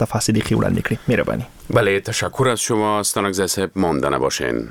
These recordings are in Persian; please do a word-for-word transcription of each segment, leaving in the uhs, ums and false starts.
تفاصیلی که وړاندې کړي. مهرباني. بله، تشکر از شما استانگزه صاحب. مانده نباشین.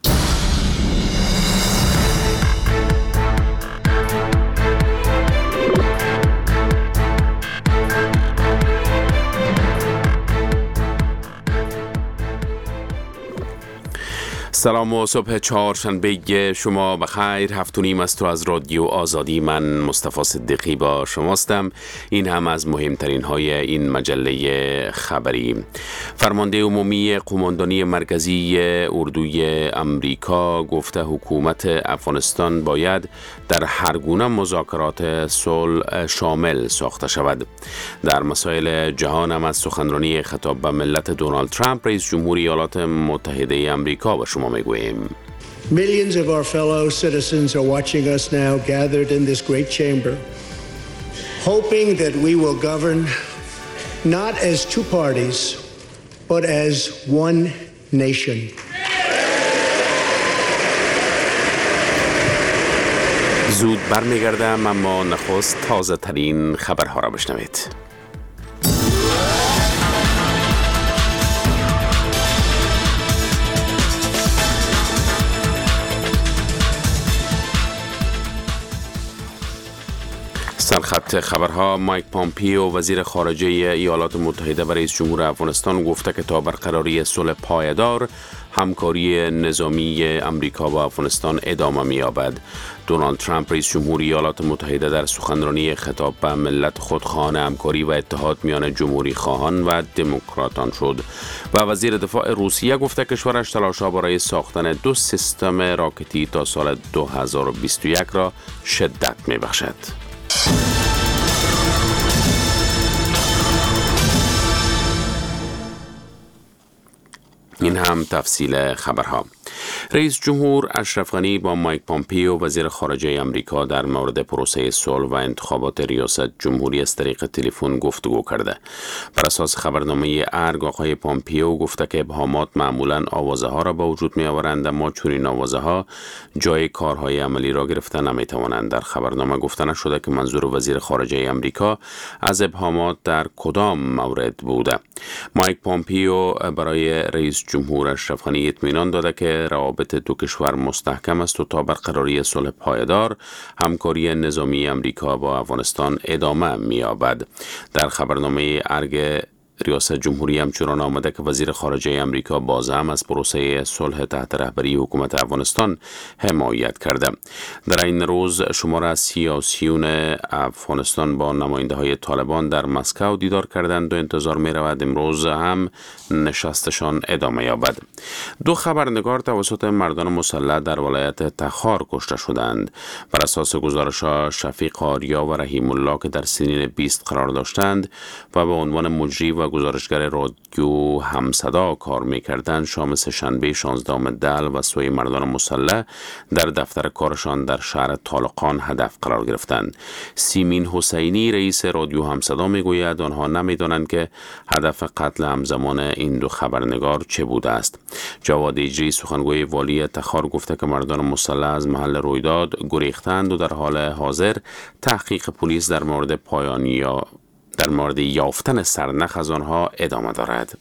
سلام و صبح چهارشنبه شما بخیر. هفت و نیم است و از رادیو آزادی من مصطفی صدیقی با شماستم. این هم از مهمترین های این مجله خبری. فرمانده عمومی قماندانی مرکزی اردوی امریکا گفته حکومت افغانستان باید در هر گونه مذاکرات صلح شامل ساخته شود. در مسائل جهان هم از سخنرانی خطاب به ملت دونالد ترامپ رئیس جمهوری ایالات متحده امریکا به شما میگوییم. Millions of our fellow citizens are watching us now gathered in this great chamber, hoping that we will govern not as two parties, but as one nation. زود برمیگردم، اما نخست تازه ترین خبرها را بشنوید. سرخط خبرها. مایک پامپیو وزیر خارجه ایالات متحده و رئیس جمهور افغانستان گفته که تا برقراری صلح پایدار همکاری نظامی امریکا با افغانستان ادامه می‌یابد. دونالد ترامپ رئیس جمهور ایالات متحده در سخنرانی خطاب به ملت خود خواهان همکاری و اتحاد میان جمهوری خواهان و دموکراتان شد و وزیر دفاع روسیه گفته کشورش تلاش‌ها برای ساختن دو سیستم راکتی تا سال دو هزار و بیست و یک را شدت می‌بخشد. این هم تفصیل خبرها. رئیس جمهور اشرف غنی با مایک پامپیو وزیر خارجه امریکا در مورد پروسه صلح و انتخابات ریاست جمهوری از طریق تلفن گفتگو کرده. بر اساس خبرنامه ارگ آقای پامپیو گفته که ابهامات معمولاً آوازه ها را به وجود می آورند، اما چنین آوازه ها جای کارهای عملی را گرفته نمی توانند. در خبرنامه گفته نشده که منظور وزیر خارجه امریکا از ابهامات در کدام مورد بوده. مایک پامپیو برای رئیس جمهور اشرف غنی اطمینان داده که روابط دو کشور مستحکم است و تا برقراری صلح پایدار همکاری نظامی امریکا با افغانستان ادامه می‌یابد. در خبرنامه ارگ ریاست جمهوری همچنان آمده که وزیر خارجه امریکا باز هم از پروسه صلح تحت رهبری حکومت افغانستان حمایت کرده. در این روز شمار از سیاسیون افغانستان با نماینده های طالبان در مسکو دیدار کردند و انتظار می رود امروز هم نشستشان ادامه یابد. دو خبرنگار توسط مردان مسلح در ولایت تخار کشته شدند. بر اساس گزارش شفیق آریا و رحیم الله که در سنین بیست قرار داشتند و به عنوان مجری و گزارشگر رادیو همصدا کار می‌کردند، شام سه‌شنبه شانزدهم دل و سوی مردان مسلح در دفتر کارشان در شهر طالقان هدف قرار گرفتند. سیمین حسینی رئیس رادیو همصدا میگوید آنها نمی‌دانند که هدف قتل همزمان این دو خبرنگار چه بوده است. جواد اجری سخنگوی والی تخار گفته که مردان مسلح از محل رویداد گریختند و در حال حاضر تحقیق پلیس در مورد پایانی یا در مورد یافتن سرنخ از آنها ادامه دارد.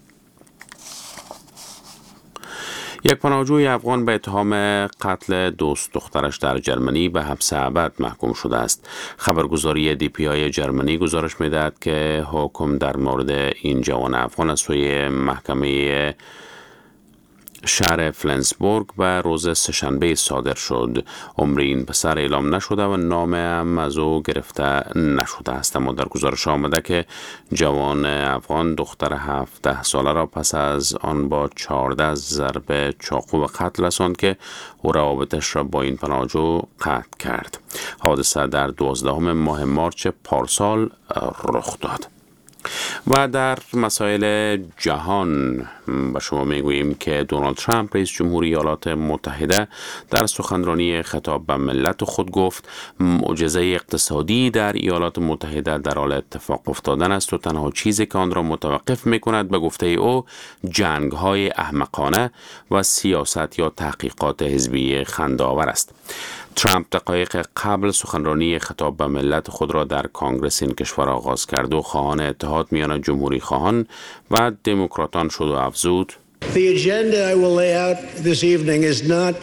یک پناهجوی افغان به اتهام قتل دوست دخترش در جرمنی به حبس ابد محکوم شده است. خبرگزاری دی پی آی جرمنی گزارش می‌دهد که حکم در مورد این جوان افغان از سوی محکمه شهر فلنسبورگ به روز سه‌شنبه صادر شد. عمر این پسر اعلام نشده و نام هم از او گرفته نشده است، اما در گزارش آمده که جوان افغان دختر هفده ساله را پس از آن با چهارده ضرب چاقو به قتل رساند که او روابطش را با این پناهجو قطع کرد. حادثه در دوازدهم ماه مارچ پارسال رخ داد. و در مسائل جهان به شما میگوییم که دونالد ترامپ رئیس جمهوری ایالات متحده در سخنرانی خطاب به ملت خود گفت معجزه اقتصادی در ایالات متحده در حال اتفاق افتادن است و تنها چیزی که آن را متوقف میکند به گفته او جنگ های احمقانه و سیاست یا تحقیقات حزبی خنده‌آور است. ترامپ دقایق قبل سخنرانی خطاب به ملت خود را در کانگرس این کشور آغاز کرد و خواهان اتحاد میان جمهوری خواهان و دموکراتان شد و افزود: The agenda I will lay out this evening is not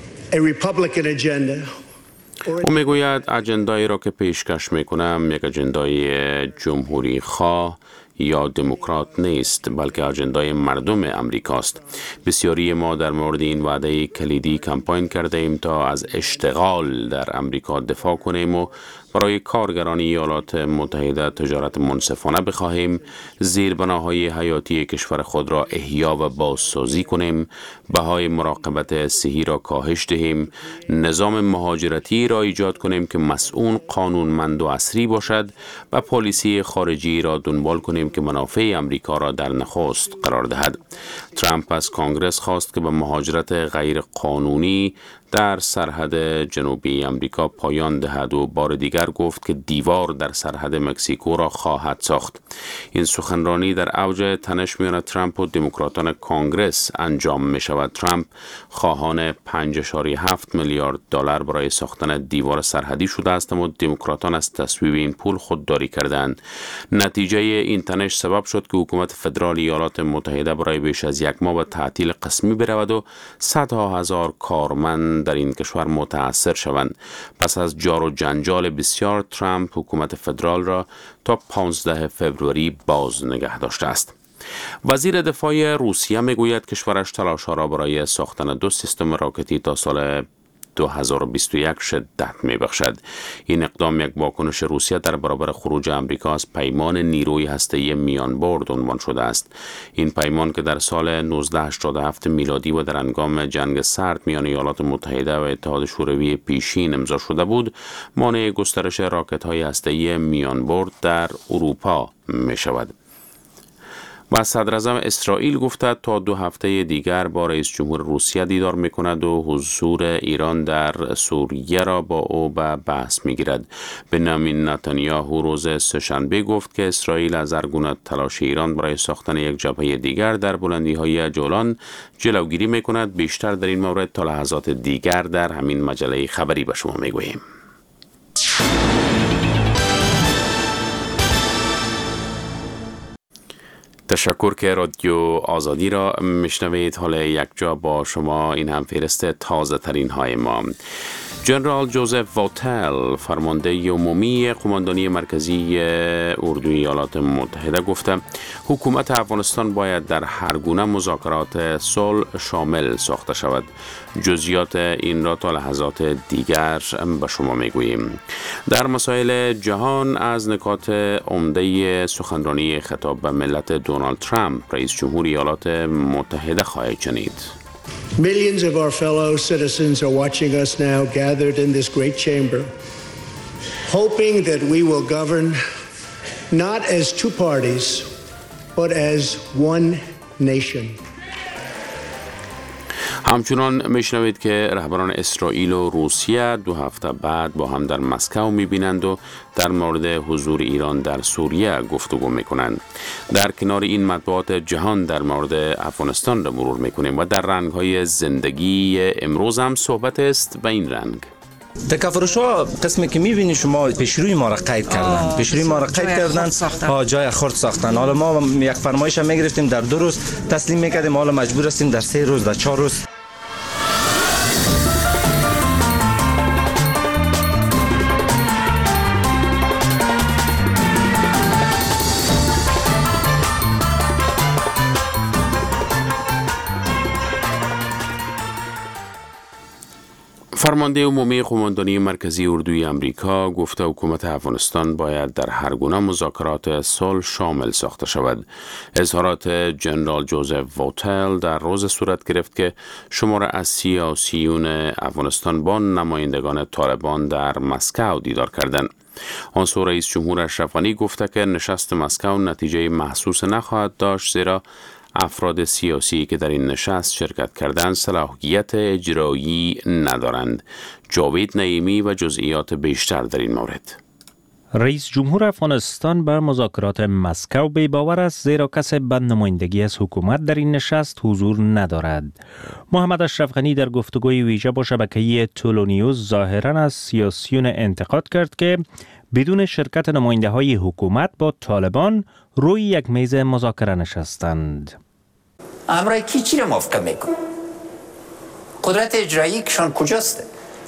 a Republican agenda. او میگوید اجندایی را که پیشکش میکنم یک اجندای جمهوری خواه یا دموکرات نیست، بلکه اجندای مردم امریکاست. بسیاری ما در مورد این وعده کلیدی کمپاین کرده ایم تا از اشتغال در امریکا دفاع کنیم و برای کارگران ایالات متحده تجارت منصفانه بخواهیم، زیربناهای حیاتی کشور خود را احیا و بازسازی کنیم، بهای مراقبت صحی را کاهش دهیم، نظام مهاجرتی را ایجاد کنیم که مسئول، قانونمند و عصری باشد و پالیسی خارجی را دنبال کنیم که منافع امریکا را در نخست قرار دهد. ترامپ از کانگرس خواست که به مهاجرت غیر قانونی در سرحد جنوبی امریکا پایان دهد و بار دیگر گفت که دیوار در سرحد مکزیکو را خواهد ساخت. این سخنرانی در اوج تنش میان ترامپ و دموکراتان کانگرس انجام می شود. ترامپ خواهان پنج اشاره هفت میلیارد دلار برای ساختن دیوار سرحدی شده است، اما دموکراتان از تصویب این پول خودداری کردند. نتیجه این تنش سبب شد که حکومت فدرال ایالات متحده برای بیش از یک ماه به تعطیل قسمی برود و صدها هزار کارمند در این کشور متاثر شوند. پس از جار و جنجال بسیار، ترامپ حکومت فدرال را تا پانزده فوریه باز نگه داشته است. وزیر دفاع روسیه میگوید کشورش تلاش‌ها را برای ساختن دو سیستم راکتی تا سال دو هزار و بیست و یک شدت می‌بخشد. این اقدام یک واکنش روسیه در برابر خروج امریکا از پیمان نیروی هسته‌ای میانبرد عنوان شده است. این پیمان که در سال نوزده هشتاد و هفت میلادی و در هنگام جنگ سرد میان ایالات متحده و اتحاد شوروی پیشین امضا شده بود، مانع گسترش راکت‌های هسته‌ای میانبرد در اروپا می‌شود. و صدراعظم اسرائیل گفته تا دو هفته دیگر با رئیس جمهور روسیه دیدار میکند و حضور ایران در سوریه را با او به بحث میگیرد. بنیامین نتانیاهو روز سه‌شنبه گفت که اسرائیل از هر گونه تلاش ایران برای ساختن یک جبهه دیگر در بلندی‌های جولان جلوگیری میکند. بیشتر در این مورد تا لحظات دیگر در همین مجله خبری به شما میگوییم. تشکر که رادیو آزادی را میشنوید. حالا یک جا با شما این هم فهرست تازه ترین های ما. جنرال جوزف واتل، فرمانده عمومی قماندانی مرکزی اردوی ایالات متحده، گفته حکومت افغانستان باید در هر گونه مذاکرات صلح شامل ساخته شود. جزئیات این را تا لحظات دیگر به شما میگوییم. در مسائل جهان از نکات عمده سخنرانی خطاب به ملت دونالد ترامپ، رئیس جمهور ایالات متحده خواهید شنید. Millions of our fellow citizens are watching us now gathered in this great chamber, hoping that we will govern not as two parties, but as one nation. همچنان میشنوید که رهبران اسرائیل و روسیه دو هفته بعد با هم در مسکو میبینند و در مورد حضور ایران در سوریه گفتگو میکنند. در کنار این مطبوعات جهان در مورد افغانستان را مرور میکنیم و در رنگ‌های زندگی امروز هم صحبت است به این رنگ. تکفرش‌ها قسمی که می‌بینی شما پیشروی ما را قید کردن، پیشروی ما را قید کردن، ها جای خرد ساختن. حالا ما یک فرمایش هم می‌گرفتیم در دو روز تسلیم می‌کردیم، حالا مجبور هستیم در سه روز، در چهار روز. فرمانده عمومی قماندانی مرکزی اردوی امریکا گفته حکومت افغانستان باید در هر گونه مذاکرات صلح شامل ساخته شود. اظهارات جنرال جوزف واتل در روز صورت گرفت که شمار از سیاسیون افغانستان با نمایندگان طالبان در مسکو دیدار کردند. آن سو رئیس جمهور اشرف غنی گفته که نشست مسکو نتیجه محسوس نخواهد داشت، زیرا افراد سیاسی که در این نشست شرکت کردند صلاحیت اجرایی ندارند. جاوید نعیمی و جزئیات بیشتر در این مورد. رئیس جمهور افغانستان به مذاکرات مسکو بی باور است زیرا کسی به نمایندگی از حکومت در این نشست حضور ندارد. محمد اشرف غنی در گفتگوی ویژه با شبکه تولونیوز ظاهراً از سیاسیون انتقاد کرد که بدون شرکت نماینده های حکومت با طالبان روی یک میز مذاکره نشستند. امرای کی چی را موافقه میکنه؟ قدرت اجرایی کشان کجاست؟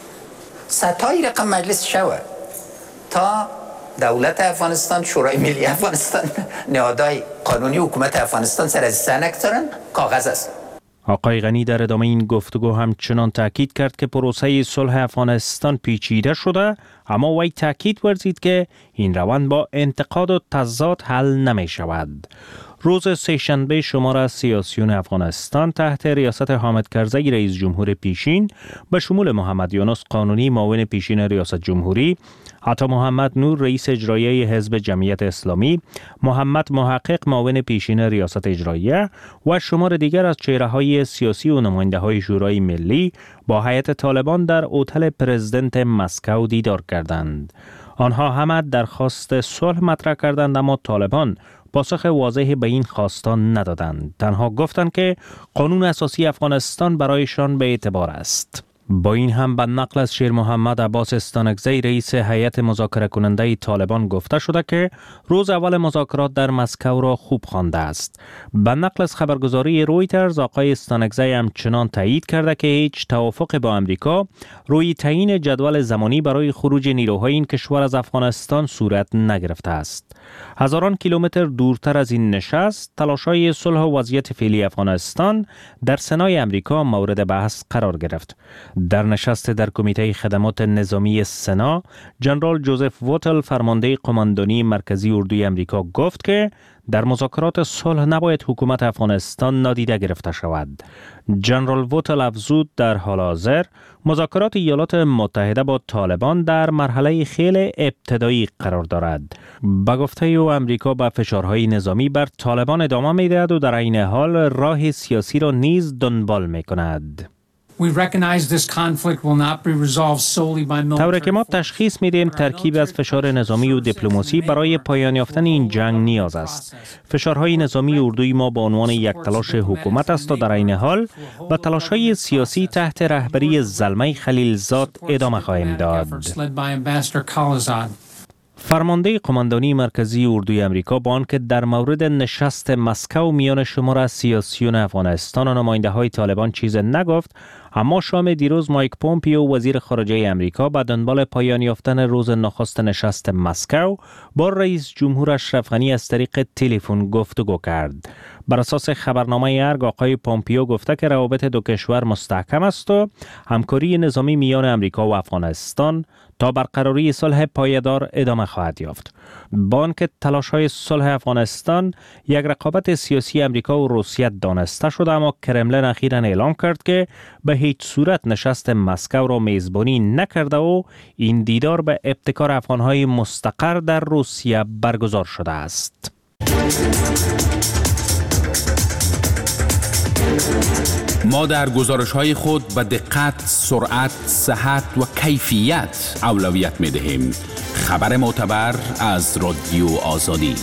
ستایی رقم مجلس شوه تا دولت افغانستان، شورای ملی افغانستان، نهادهای قانونی حکومت افغانستان سر از سنک دارن، کاغذ است. آقای غنی در ادامه این گفتگو همچنان تاکید کرد که پروسه صلح افغانستان پیچیده شده، اما وی تاکید ورزید که این روند با انتقاد و تضاد حل نمی شود. روز سه‌شنبه شمار از سیاسیون افغانستان تحت ریاست حامد کرزی رئیس جمهور پیشین به شمول محمد یونس قانونی معاون پیشین ریاست جمهوری، عطا محمد نور رئیس اجرایی حزب جمعیت اسلامی، محمد محقق معاون پیشین ریاست اجراییه و شمار دیگر از چهره‌های سیاسی و نماینده‌های شورای ملی با هیئت طالبان در هتل پرزیدنت مسکو دیدار کردند. آنها همه درخواست صلح مطرح کردند، اما طالبان پاسخ واضحی به این خواستان ندادند. تنها گفتند که قانون اساسی افغانستان برایشان به اعتبار است. با این هم به نقل از شیر محمد عباس استانکزی رئیس هیئت مذاکره کننده طالبان گفته شده که روز اول مذاکرات در مسکو را خوب خوانده است. به نقل از خبرگزاری رویترز آقای استانکزی همچنان تایید کرده که هیچ توافق با امریکا روی تعیین جدول زمانی برای خروج نیروهای این کشور از افغانستان صورت نگرفته است. هزاران کیلومتر دورتر از این نشست، تلاش‌های صلح و وضعیت فعلی افغانستان در سنای امریکا مورد بحث قرار گرفت. در نشست در کمیته خدمات نظامی سنا، جنرال جوزف ووتل فرمانده قماندانی مرکزی اردوی امریکا گفت که در مذاکرات صلح نباید حکومت افغانستان نادیده گرفته شود. جنرال ووتل افزود در حال حاضر مذاکرات ایالات متحده با طالبان در مرحله خیلی ابتدایی قرار دارد. به گفته او امریکا با فشارهای نظامی بر طالبان ادامه می‌دهد و در عین حال راه سیاسی را نیز دنبال می‌کند. طوری که ما تشخیص میدیم ترکیب از فشار نظامی و دیپلماسی برای پایان یافتن این جنگ نیاز است. فشارهای نظامی اردوی ما به عنوان یک تلاش حکومت است و در عین حال با تلاش‌های سیاسی تحت رهبری زلمه خلیلزاد ادامه خواهیم داد. فرمانده قماندانی مرکزی اردوی امریکا با آنکه در مورد نشست مسکو میان شمار از سیاسیون افغانستان و نماینده‌های طالبان چیز نگفت، اما شام دیروز مایک پومپیو وزیر خارجه امریکا به دنبال پایان یافتن روز نخست نشست مسکو با رئیس جمهور اشرف غنی از طریق تلفن گفتگو کرد. بر اساس خبرنامه ارگ آقای پومپیو گفته که روابط دو کشور مستحکم است و همکاری نظامی میان امریکا و افغانستان تا برقراری صلح پایدار ادامه خواهد یافت. با آنکه تلاش‌های صلح افغانستان یک رقابت سیاسی امریکا و روسیه دانسته شده، اما کرملن اخیراً اعلام کرد که به هیچ صورت نشست مسکو را میزبانی نکرده و این دیدار به ابتکار افغان‌های مستقر در روسیه برگزار شده است. ما در گزارش‌های خود به دقت، سرعت، صحت و کیفیت اولویت می‌دهیم. خبر معتبر از رادیو آزادی.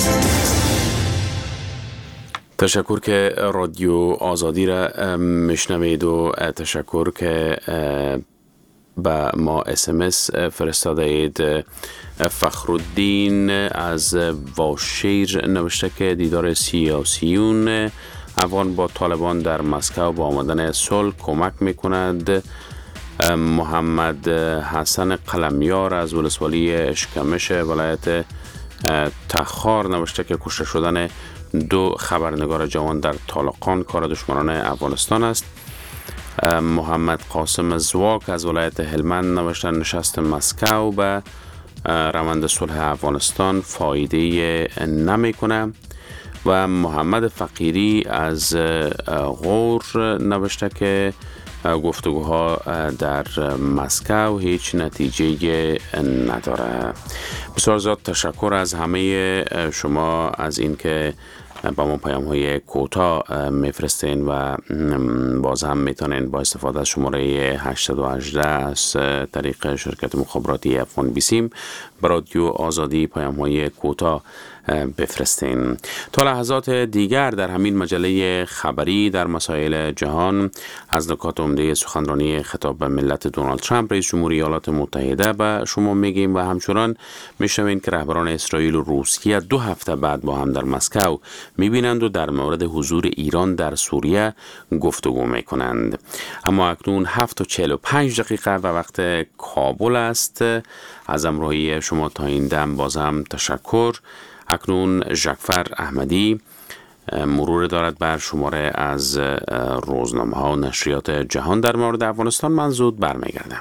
تشکر که رادیو آزادی را میشنوید و تشکر که به ما اس ام اس فرستاده اید. فخرالدین از واشیر نوشته که دیدار سیاسیون افغان با طالبان در مسکو با آمدن صلح کمک میکند. محمد حسن قلمیار از ولسوالی اشکمش ولایت تخار نوشته که کشته شدن دو خبرنگار جوان در طالقان کار دشمنان افغانستان است. محمد قاسم زواک از ولایت هلمند نوشته نشست مسکو به روند صلح افغانستان فایده نمیکنه. و محمد فقیری از غور نوشته که گفتگوها در مسکو هیچ نتیجه نداره. بسیار زیاد تشکر از همه شما از این که با ما پیام های کوتاه میفرستین و باز هم میتونین با استفاده از شماره هشت یک هشت از طریق شرکت مخابراتی افغان بیسیم به رادیو آزادی پیام‌های کوتاه بفرستین. تا لحظات دیگر در همین مجله خبری در مسائل جهان از نکات عمده سخنرانی خطاب به ملت دونالد ترامپ رئیس جمهوری ایالات متحده به شما میگیم و همچنان میشنوین که رهبران اسرائیل و روسیه دو هفته بعد با هم در مسکو میبینند و در مورد حضور ایران در سوریه گفتگو میکنند. اما اکنون هفت و چهل و پنج دقیقه و وقت کابل است. از همراهی شما تا این دم بازم تشکر. اکنون ژکفر احمدی مرور دارد بر شماره از روزنامه ها و نشریات جهان در مورد افغانستان. من زود برمیگردم.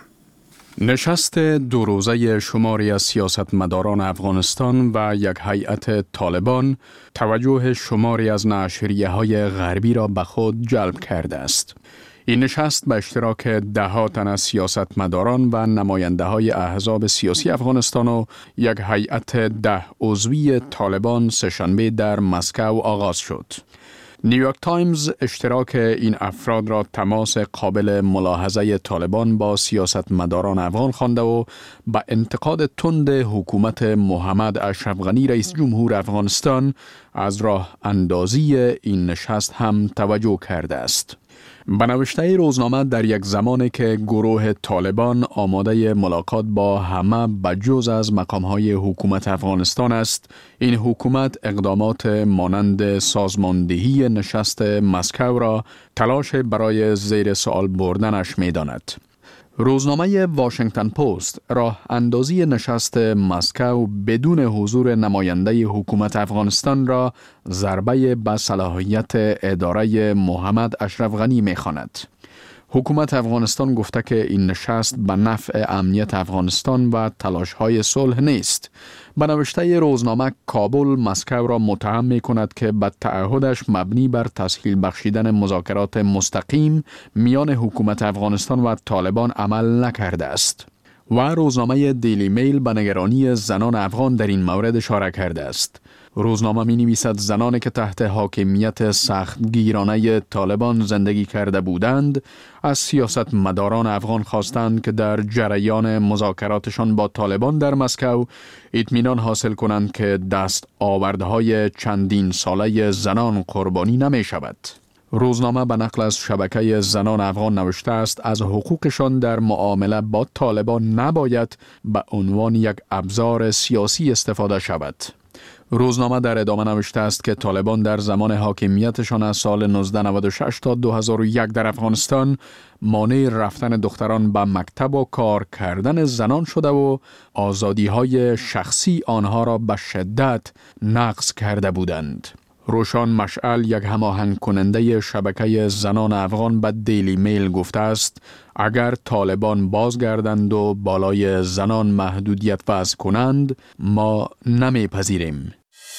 نشست دو روزه شماری از سیاستمداران افغانستان و یک هیئت طالبان توجه شماری از نشریه های غربی را به خود جلب کرده است. این نشست به اشتراک ده ها تن از سیاستمداران و نماینده های احزاب سیاسی افغانستان و یک هیئت ده عضوی طالبان سه‌شنبه در مسکو آغاز شد. نیویورک تایمز اشتراک این افراد را تماس قابل ملاحظه طالبان با سیاستمداران افغان خوانده و به انتقاد تند حکومت محمد اشرف غنی رئیس جمهور افغانستان از راه اندازی این نشست هم توجه کرده است. به نوشته روزنامه در یک زمانی که گروه طالبان آماده ملاقات با همه بجز از مقامهای حکومت افغانستان است، این حکومت اقدامات مانند سازماندهی نشست مسکو را تلاش برای زیر سوال بردنش می داند. روزنامه واشنگتن پست راه اندازی نشست مسکو بدون حضور نماینده حکومت افغانستان را ضربه به صلاحیت اداره محمد اشرف غنی می خواند. حکومت افغانستان گفته که این نشست به نفع امنیت افغانستان و تلاش‌های صلح نیست. به نوشته روزنامه کابل مسکو را متهم می کند که به تعهدش مبنی بر تسهیل بخشیدن مذاکرات مستقیم میان حکومت افغانستان و طالبان عمل نکرده است. و روزنامه دیلی میل به نگرانی زنان افغان در این مورد اشاره کرده است. روزنامه می نویسد زنانی که تحت حاکمیت سختگیرانه طالبان زندگی کرده بودند از سیاست مداران افغان خواستند که در جریان مذاکراتشان با طالبان در مسکو اطمینان حاصل کنند که دست آوردهای چندین ساله زنان قربانی نمی شود. روزنامه به نقل از شبکه زنان افغان نوشته است از حقوقشان در معامله با طالبان نباید به عنوان یک ابزار سیاسی استفاده شود. روزنامه در ادامه نوشته است که طالبان در زمان حاکمیتشان از سال نوزده نود و شش تا دو هزار و یک در افغانستان مانع رفتن دختران به مکتب و کار کردن زنان شده و آزادی‌های شخصی آنها را به شدت نقض کرده بودند. روشان مشعل یک هماهنگ کننده شبکه زنان افغان به دیلی میل گفته است اگر طالبان بازگردند و بالای زنان محدودیت وضع کنند ما نمیپذیریم.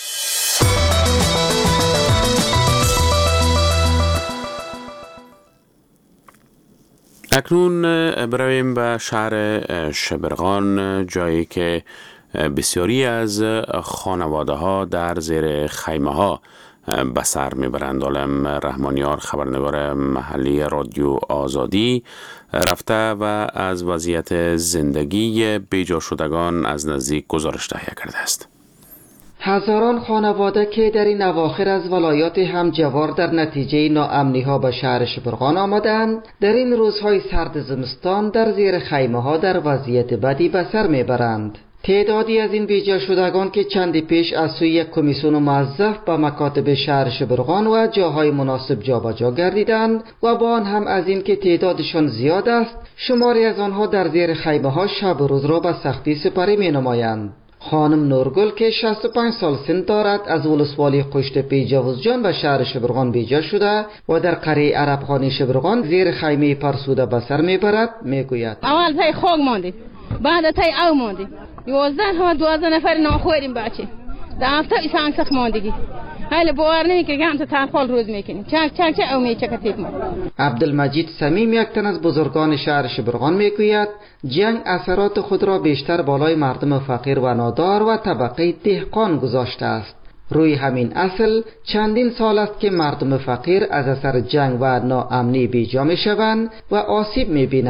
اکنون برویم به شهر شبرغان، جایی که بسیاری از خانواده ها در زیر خیمه ها به سر میبرند. عالم رحمانیار خبرنگار محلی رادیو آزادی رفته و از وضعیت زندگی بیجا شدگان از نزدیک گزارش تهیه کرده است. هزاران خانواده که در این اواخر از ولایات همجوار در نتیجه ناامنی ها به شهر شبرغان آمدند، در این روزهای سرد زمستان در زیر خیمه ها در وضعیت بدی به سر میبرند. تعدادی از این بیجا شدگان که چندی پیش از سوی یک کمیسیون موظف به مکاتب شهر شبرغان و جاهای مناسب جابجا گردیدند و با آن هم از این که تعدادشان زیاد است، شماری از آنها در زیر خیمه ها شب و روز را به سختی سپری می نمایند. خانم نورگل که شصت و پنج سال سن دارد از ولسوالی قشتپی جوزجان به شهر شبرغان بیجا شده و در قریه عربخانی شبرغان زیر خیمه فرسوده به سر میبرد. میگوید اول تای خوگ ماندیم، بعد تای او ماندیم، یازده ها دوازده نفر ناخوریم بچه در هفته ایسان سخ ماندگی حالا باور نمیکنی که هم تا تنفال روز میکنیم چک چک چک او میچکتید ما. عبدالمجید سمیم یک تن از بزرگان شهر شبرغان میگوید جنگ اثرات خود را بیشتر بالای مردم فقیر و نادار و طبقه دهقان گذاشته است. روی همین اصل چندین سال است که مردم فقیر از اثر جنگ و ناامنی بیجا میشوند و آسیب میبینند.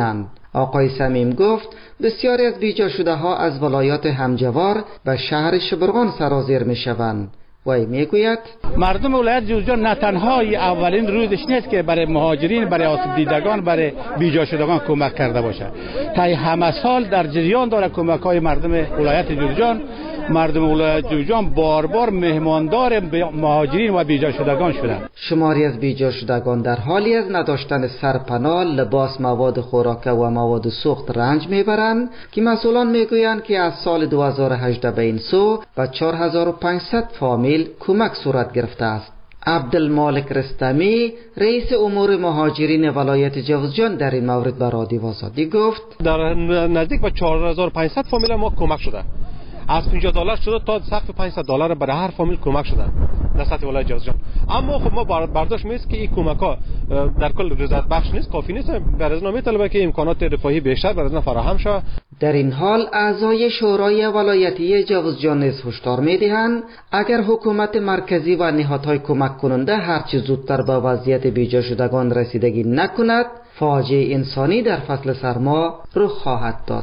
آقای صمیم گفت بسیاری از بیجا شده ها از ولایات همجوار به شهر شبرغان سرازیر می شوند. وی میگوید مردم ولایت جوزجان نه تنها اولین روزش نیست که برای مهاجرین، برای آسیب دیدگان، برای بیجا شدگان کمک کرده باشه. تا همه سال در جریان داره کمک های مردم ولایت جوزجان. مردم ولایت جوزجان بار بار مهماندار مهاجرین و بیجا شدگان شدند. شماری از بیجا شدگان در حالی از نداشتن سرپناه، لباس، مواد خوراکه و مواد سوخت رنج میبرند که مسئولان میگویند که از سال دو هزار و هجده به این سو به چهار هزار و پانصد فامیل کمک صورت گرفته است. عبدالمالک رستمی رئیس امور مهاجرین ولایت جوزجان در این مورد به رادیو آزادی گفت در نزدیک به چهار هزار و پانصد فامیل ما کمک شده. از پنجاه دلار شده تا سقف پانصد دلار برای هر فامیل کمک شده در سطح ولایت جوزجان. اما خب ما برداشت میست که این کمک ها در کل رضایت بخش نیست، کافی نیست. برای از نامی طلبه که امکانات رفاهی بیشتر برای از فراهم شود. در این حال اعضای شورای ولایتی جوزجان نیز هشدار میدهند اگر حکومت مرکزی و نهادهای کمک کننده هرچه زودتر به وضعیت بیجا شدگان رسیدگی نکند، فاجعه انسانی در فصل سرما رخ خواهد داد.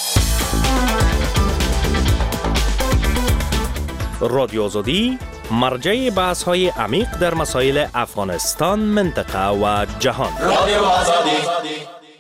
رادیو آزادی مرجع بحث های عمیق در مسائل افغانستان، منطقه و جهان. رادیو آزادی.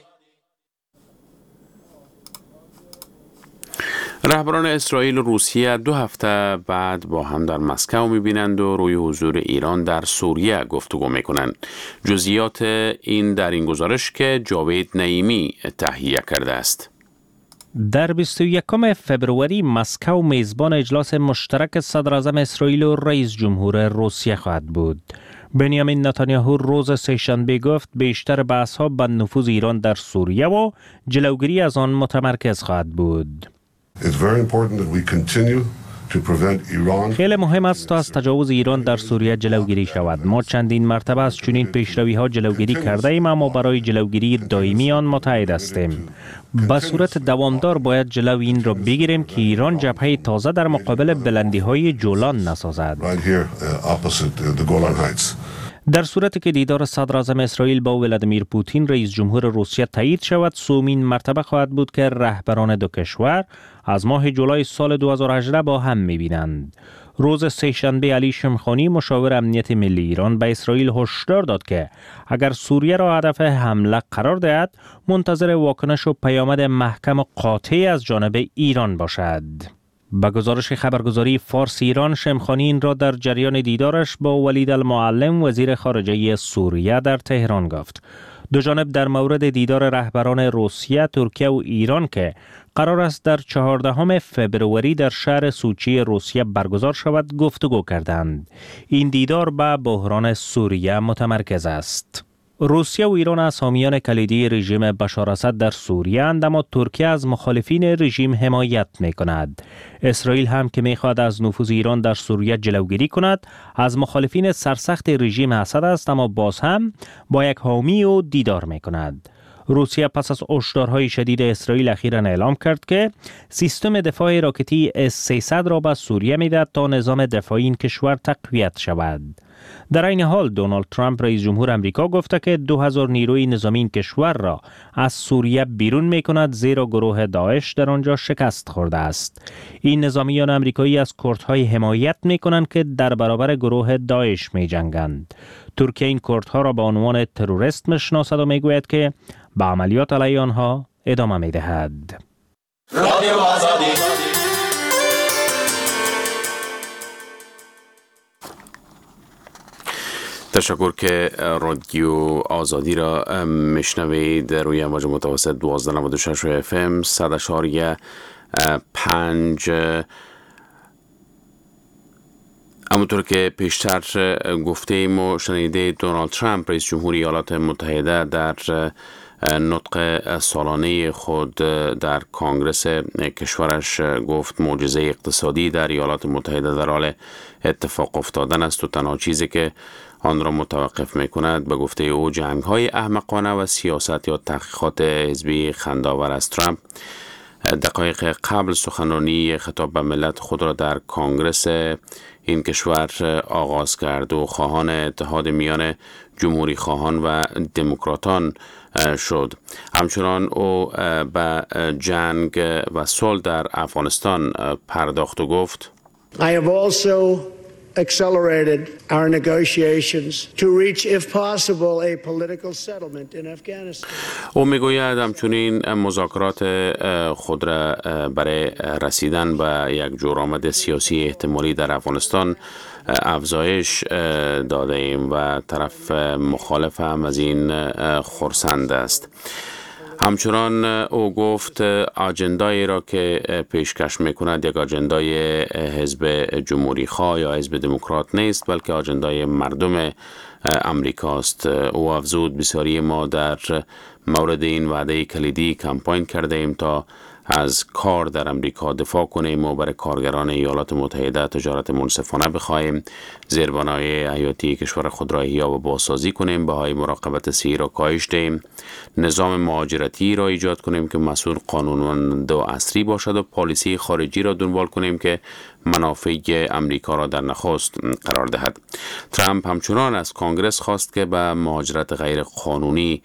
رهبران اسرائیل و روسیه دو هفته بعد با هم در مسکو می‌بینند و روی حضور ایران در سوریه گفتگو می‌کنند. جزئیات این در این گزارش که جاوید نعیمی تهیه کرده است. در بیست و یکم فبروری مسکو میزبان اجلاس مشترک صدر اعظم اسرائیل و رئیس جمهور روسیه خواهد بود. بنیامین نتانیاهو روز سه‌شنبه گفت بیشتر بحث‌ها به نفوذ ایران در سوریه و جلوگیری از آن متمرکز خواهد بود. خیلی مهم است تا از تجاوز ایران در سوریه جلوگیری شود. ما چندین مرتبه از چنین پیشروی‌ها جلوگیری کرده ایم، اما برای جلوگیری دائمی آن متحد هستیم. به صورت دوامدار باید جلو این را بگیریم که ایران جبهه تازه در مقابل بلندی‌های جولان نسازد. در صورتی که دیدار صدر اعظم اسرائیل با ولادیمیر پوتین رئیس جمهور روسیه تایید شود، سومین مرتبه خواهد بود که رهبران دو کشور از ماه جولای سال دو هزار و هجده با هم می‌بینند. روز سه‌شنبه علی شمخانی مشاور امنیت ملی ایران به اسرائیل هشدار داد که اگر سوریه را هدف حمله قرار دهد، منتظر واکنش و پیامد محکم و قاطع از جانب ایران باشد. با گزارش خبرگزاری فارس ایران، شمخانی این را در جریان دیدارش با ولید المعلم وزیر خارجه سوریه در تهران گفت. دو جانب در مورد دیدار رهبران روسیه، ترکیه و ایران که قرار است در چهاردهم فبروری در شهر سوچی روسیه برگزار شود گفتگو کردند. این دیدار به بحران سوریه متمرکز است. روسیه و ایران از حامیان کلیدی رژیم بشار اسد در سوریه اند، اما ترکیه از مخالفین رژیم حمایت می کند. اسرائیل هم که می خواهد از نفوذ ایران در سوریه جلوگیری کند، از مخالفین سرسخت رژیم اسد است، اما باز هم با یک حامی و دیدار می کند. روسیه پس از هشدارهای شدید اسرائیل اخیراً اعلام کرد که سیستم دفاع راکتی اس سیصد را به سوریه می‌دهد تا نظام دفاعی این کشور تقویت شود. در این حال دونالد ترامپ رئیس جمهور امریکا گفته که دو هزار نیروی نظامی این کشور را از سوریه بیرون می‌کند، زیرا گروه داعش در آنجا شکست خورده است. این نظامیان آمریکایی از کردهای حمایت می‌کنند که در برابر گروه داعش می‌جنگند. ترکیه این کردها را به عنوان تروریست می‌شناسد و می‌گوید که به عملیات علیه آنها ادامه می‌دهد. رادیو آزادی. تشکر که رادیو آزادی را میشنوید روی امواج متوسط دوازده نود و شش اف ام صد اشاریه پنج. همونطور که پیشتر گفته ایم و شنیده، دونالد ترامپ رئیس جمهور ایالات متحده در نطق سالانه خود در کانگرس کشورش گفت معجزه اقتصادی در ایالات متحده در حال اتفاق افتادن است و تنها چیزی که آن را متوقف می کند به گفته او جنگ های احمقانه و سیاست یا تحقیقات حزبی خنداور است. ترامپ دقایق قبل سخنرانی خطاب به ملت خود را در کانگرس این کشور آغاز کرد و خواهان اتحاد میان جمهوری خواهان و دموکراتان شد. همچنان او به جنگ و صلح در افغانستان پرداخت و گفت I have also accelerated our negotiations to reach, if possible, a political settlement in Afghanistan. او میگوید همچنین مذاکرات خود را برای رسیدن به یک جورآمد سیاسی احتمالی در افغانستان افزایش داده ایم و طرف مخالف هم از این خرسند است. همچنان او گفت آجندایی را که پیشکش میکند یک آجندای حزب جمهوری خواه یا حزب دموکرات نیست، بلکه آجندای مردم امریکاست. او افزود بسیاری ما در مورد این وعده کلیدی کمپاین کرده ایم تا از کار در امریکا دفاع کنیم و برای کارگران ایالات متحده تجارت منصفانه بخواهیم، زیربنای حیاتی کشور خود را احیا و بازسازی کنیم، بهای مراقبت سعی را کاهش دهیم، نظام مهاجرتی را ایجاد کنیم که مسئول قانونمند و عصری باشد و پالیسی خارجی را دنبال کنیم که منافع امریکا را در نخست قرار دهد. ترامپ همچنان از کانگرس خواست که به مهاجرت غیر قانونی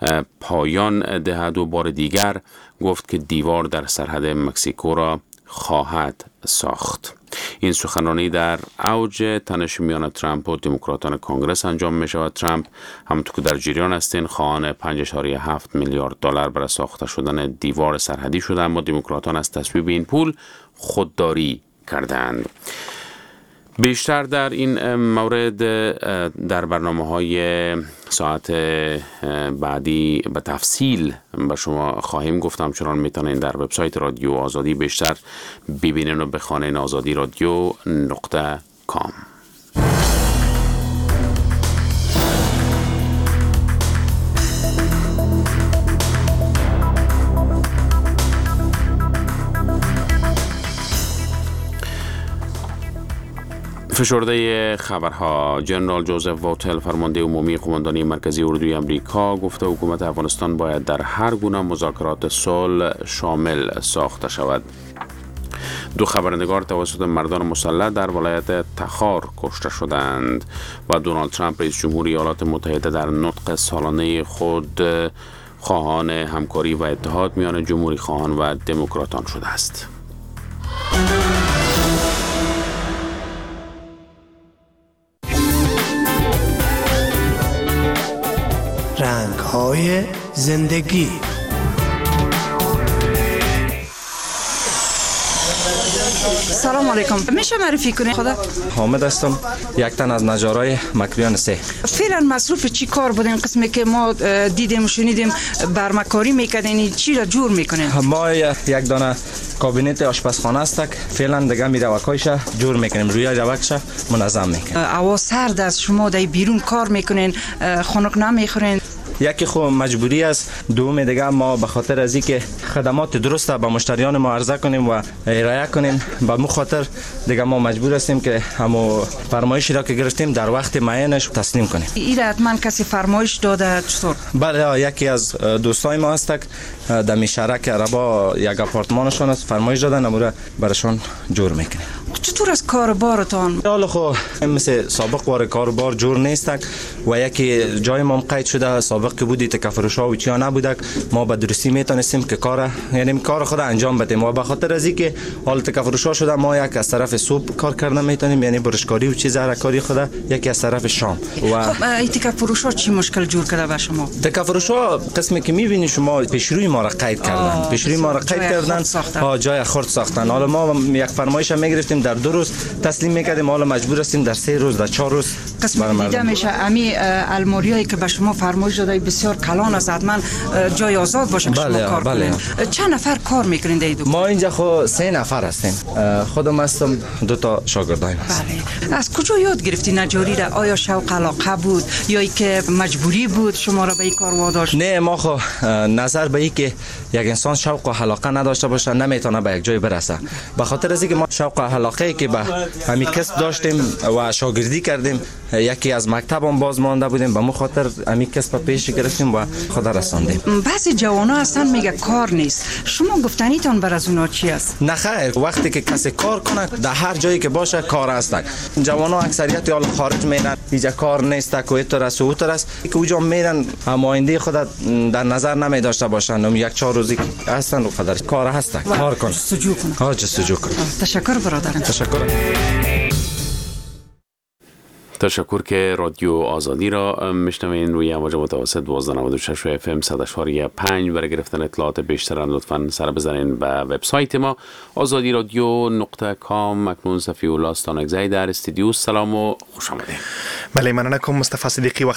پایان دهد و بار دیگر گفت که دیوار در سرحد مکزیکو را خواهد ساخت. این سخنرانی در اوج تنش میان ترامپ و دموکراتان کانگرس انجام می شود. ترامپ همونطور که در جریان هستین خواهان پنج ممیز هفت میلیارد دلار برای ساخته شدن دیوار سرحدی شده، اما دموکراتان از تصویب این پول خودداری کردند. بیشتر در این مورد در برنامه‌های ساعت بعدی به تفصیل به شما خواهیم گفتم، چنان میتونین در وبسایت رادیو آزادی بیشتر ببینین و بخوانین آزادی رادیو نقطه کام. فشرده خبرها. جنرال جوزف واتل فرمانده عمومی قماندانی مرکزی اردوی آمریکا گفته حکومت افغانستان باید در هر گونه مذاکرات صلح شامل ساخته شود. دو خبرنگار توسط مردان مسلح در ولایت تخار کشته شدند و دونالد ترامپ رئیس جمهور ایالات متحده در نطق سالانه خود خواهان همکاری و اتحاد میان جمهوری خواهان و دموکراتان شده است. رنگ‌های زندگی. سلام علیکم، میشه معرفی کنید خدا؟ حامد هستم، یک تن از نجارای مکریان سه. فعلا مصروف چی کار بودین؟ قسمی که ما دیدیم شنیدیم برمکاری میکردین، چی را جور میکنین؟ ما یک دانه کابینت آشپزخانه است، فعلا دیگه می روکایش جور میکنیم، روی روکش منظم میکنیم. هوا سرد است، شما در بیرون کار میکنین، خنک نمیخورین؟ یکی خو مجبوری است، دوم دیگه ما به خاطر از اینکه خدمات درست به مشتریان ما عرضه کنیم و ارائه کنیم، به مو خاطر دیگه ما مجبور هستیم که همو فرمایشی را که گرفتیم در وقت معینش تسلیم کنیم. این حتما کسی فرمایش داده چطور؟ بله، یکی از دوستای ما هست در میشرک عربا یک آپارتمانشون است، فرمایش دادن امور برشون جور میکنیم. چطور از کاربارتان؟ حالا خو مثل سابق وار کاربار جور نیست و یکی جای ما قید شده، سابق که بودی تکفروشا و چیا نبودک، ما به درستی میتونستیم که کار یعنی کار خود انجام بدیم و به خاطر از اینکه حال تکفروشا شده ما یک از طرف صبح کار کردن میتونیم، یعنی برشکاری و چیز هر کاری خود یکی از طرف شام. و خب این تکفروشا چی مشکل جور کرده به شما؟ تکفروشا قسمی که میبینی شما پیشروی ما را قید کردن، پیشروی ما را قید کردن، ها جای خرد ساختن. حالا ما یک فرمایش میگرفتیم در دو روز تسلیم میکردیم، حالا مجبور هستیم در سه روز در چهار روز. قسم دیده میشه امی الماریایی که به شما فرمایش داده بسیار کلان است، حتما جای آزاد باشه که بله، شما کار بله. کنید. چند نفر کار میکنید در دو؟ ما اینجا خو سه نفر هستیم، خودم هستم، دو تا شاگردایم هست. بله. از کجا یاد گرفتی نجاری را؟ آیا شوق علاقه بود یا ای که مجبوری بود شما را به این کار واداشت؟ نه، ما خو نظر به این که یک انسان شوق و علاقه نداشته باشه نمیتونه به یک جای برسه. به خاطر از اینکه ما شوق و علاقه که به همین کسب داشتیم و شاگردی کردیم، یکی از مکتب هم باز مانده بودیم، به مو خاطر همین کسب پیش گرفتیم و خدا رساندیم. بعضی جوانا هستن میگه کار نیست، شما گفتنیتون بر از اونا چی است؟ نه خیر، وقتی که کسی کار کنه در هر جایی که باشه کار هست. جوانا اکثریت حال خارج میرن، اینجا کار نیست، کویتر است و اوتر است که اونجا میرن هم آینده خود در نظر نمی داشته باشن، هم یک چهار روزی هستن و خدا کار هست، کار کن سجو کن. ها جستجو کن. تشکر برادرم. تشکر. تشکر که رادیو آزادی را میشنوین روی امواج متوسط دوازده و نود و شش اف ام صد و چهار پنج. برای گرفتن اطلاعات بیشتر لطفاً سر بزنین به وبسایت ما آزادی رادیو نقطه کام. اکنون صفی الله استانکزی در استودیو. سلام و خوش آمدید. بله، مننه کوم مصطفی صدیقی و